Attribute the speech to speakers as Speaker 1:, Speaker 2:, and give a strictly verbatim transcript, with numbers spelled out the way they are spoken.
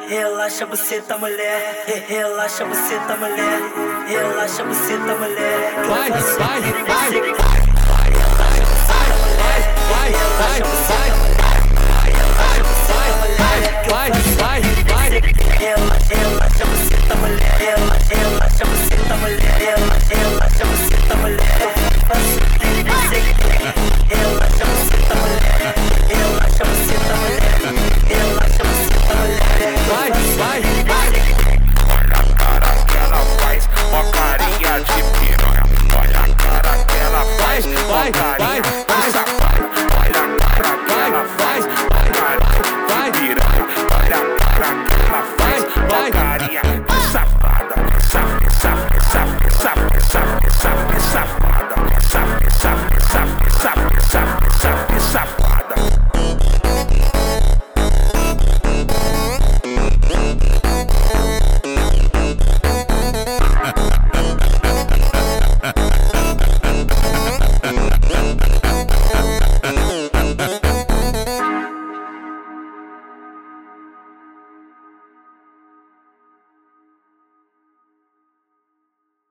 Speaker 1: Relaxa você tá mulher, relaxa você tá mulher, relaxa você tá mulher.
Speaker 2: Vai, vai, vai, vai, vai, vai, vai, vai, vai.
Speaker 1: Relaxa você tá mulher, relaxa você tá mulher, relaxa você tá mulher. Relaxa você tá mulher, relaxa você tá mulher, relaxa você tá mulher.
Speaker 2: Vai, vai, vai.
Speaker 3: Olha a cara que ela faz, ó carinha de piranha. Olha a cara que ela faz, ó
Speaker 2: Vai,
Speaker 3: carinha
Speaker 2: vai,
Speaker 3: de safado. Olha a cara que ela faz, ó carinha de piranha. Olha a cara que